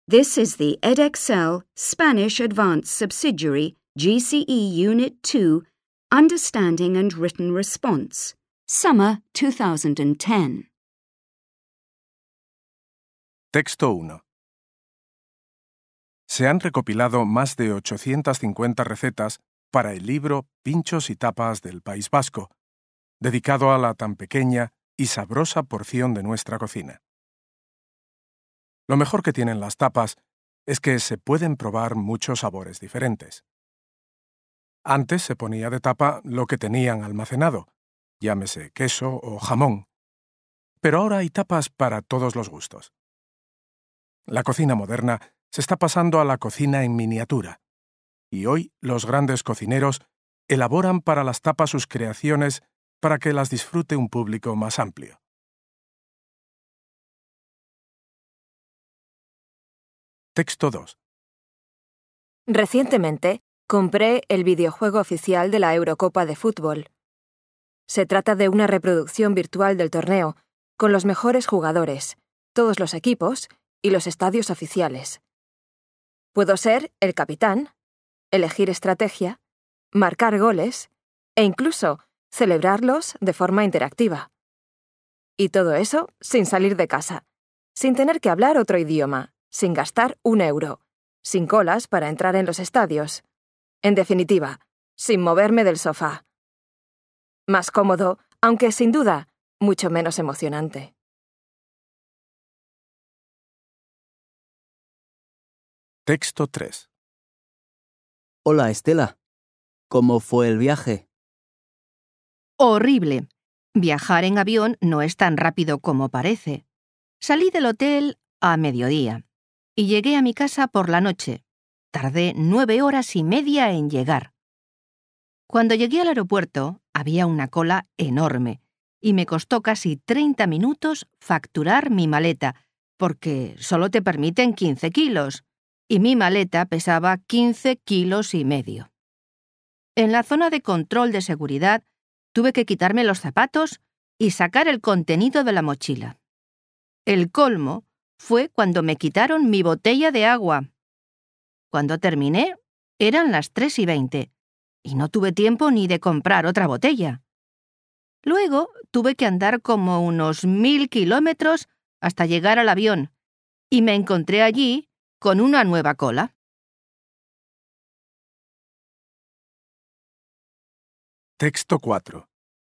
This is the Edexcel Spanish Advanced Subsidiary GCE Unit 2 Understanding and Written Response, Summer 2010. Texto 1. Se han recopilado más de 850 recetas para el libro Pinchos y tapas del País Vasco, dedicado a la tan pequeña y sabrosa porción de nuestra cocina. Lo mejor que tienen las tapas es que se pueden probar muchos sabores diferentes. Antes se ponía de tapa lo que tenían almacenado, llámese queso o jamón, pero ahora hay tapas para todos los gustos. La cocina moderna se está pasando a la cocina en miniatura, y hoy los grandes cocineros elaboran para las tapas sus creaciones para que las disfrute un público más amplio. Texto 2. Recientemente, compré el videojuego oficial de la Eurocopa de fútbol. Se trata de una reproducción virtual del torneo, con los mejores jugadores, todos los equipos y los estadios oficiales. Puedo ser el capitán, elegir estrategia, marcar goles e incluso celebrarlos de forma interactiva. Y todo eso sin salir de casa, sin tener que hablar otro idioma, sin gastar €1, sin colas para entrar en los estadios. En definitiva, sin moverme del sofá. Más cómodo, aunque sin duda, mucho menos emocionante. Texto 3. Hola, Estela. ¿Cómo fue el viaje? Horrible. Viajar en avión no es tan rápido como parece. Salí del hotel a mediodía y llegué a mi casa por la noche. Tardé 9 horas y media en llegar. Cuando llegué al aeropuerto, había una cola enorme y me costó casi 30 minutos facturar mi maleta, porque solo te permiten 15 kilos, y mi maleta pesaba 15,5 kilos. En la zona de control de seguridad, tuve que quitarme los zapatos y sacar el contenido de la mochila. El colmo fue cuando me quitaron mi botella de agua. Cuando terminé, eran las 3:20 y no tuve tiempo ni de comprar otra botella. Luego tuve que andar como unos 1,000 kilómetros hasta llegar al avión y me encontré allí con una nueva cola. Texto 4.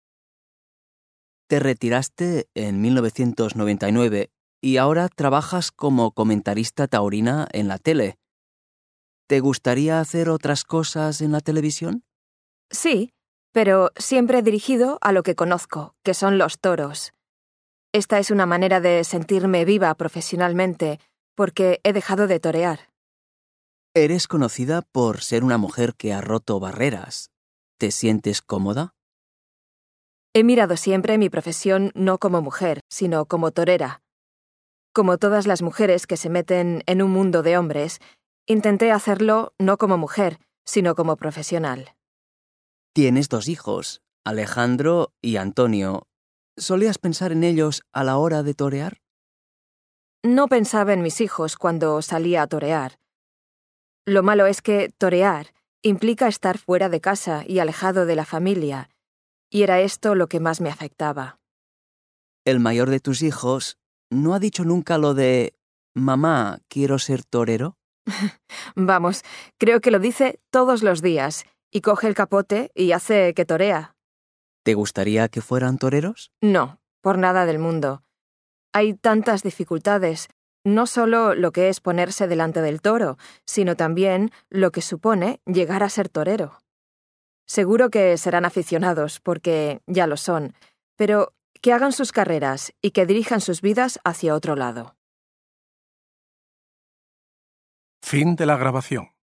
Te retiraste en 1999 y ahora trabajas como comentarista taurina en la tele. ¿Te gustaría hacer otras cosas en la televisión? Sí, pero siempre dirigido a lo que conozco, que son los toros. Esta es una manera de sentirme viva profesionalmente, porque he dejado de torear. Eres conocida por ser una mujer que ha roto barreras. ¿Te sientes cómoda? He mirado siempre mi profesión no como mujer, sino como torera. Como todas las mujeres que se meten en un mundo de hombres, intenté hacerlo no como mujer, sino como profesional. Tienes 2 hijos, Alejandro y Antonio. ¿Solías pensar en ellos a la hora de torear? No pensaba en mis hijos cuando salía a torear. Lo malo es que torear implica estar fuera de casa y alejado de la familia, y era esto lo que más me afectaba. El mayor de tus hijos no ha dicho nunca lo de «Mamá, quiero ser torero». Vamos, creo que lo dice todos los días, y coge el capote y hace que torea. ¿Te gustaría que fueran toreros? No, por nada del mundo. Hay tantas dificultades, no solo lo que es ponerse delante del toro, sino también lo que supone llegar a ser torero. Seguro que serán aficionados, porque ya lo son, pero que hagan sus carreras y que dirijan sus vidas hacia otro lado. Fin de la grabación.